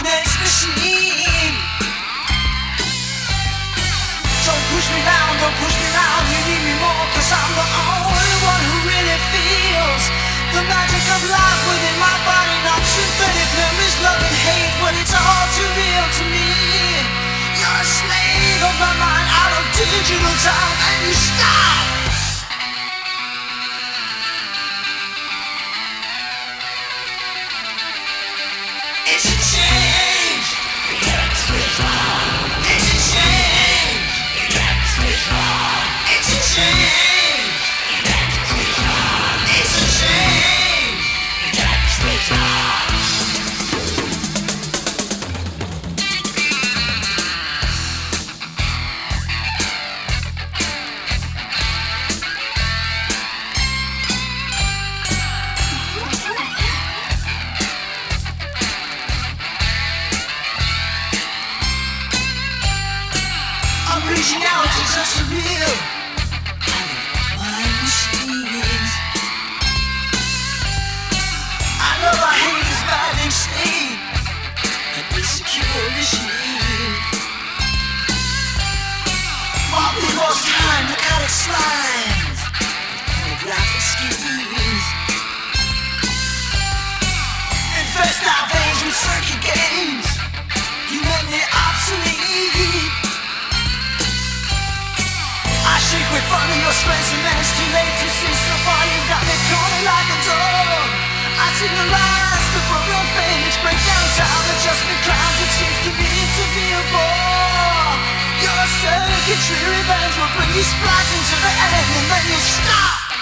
next machine. Don't push me round, don't push me round. You need me more, cause I'm the only one who really feels the magic of life within my body. Not synthetic memories, love and hate, but it's all too real to me. You're a slave of my mind, out of digital time, and you stop. It's a change. It's a change. It's a change. It's a change. I'm reaching out to touch the real. My machines. I know I hate this binding state, an insecure machine. While we lost time to cut its slides with pornographic schemes. Infest our veins with circuit games. You make me obsolete. I shake with fun of your strengths, and then it's too late to see. So far you've got me cornered like a dog. I see the last of broken things, break down time, adjustment clouds. It seems to be interviewable. Your circuitry revenge will bring you splashing to the end, and then you stop.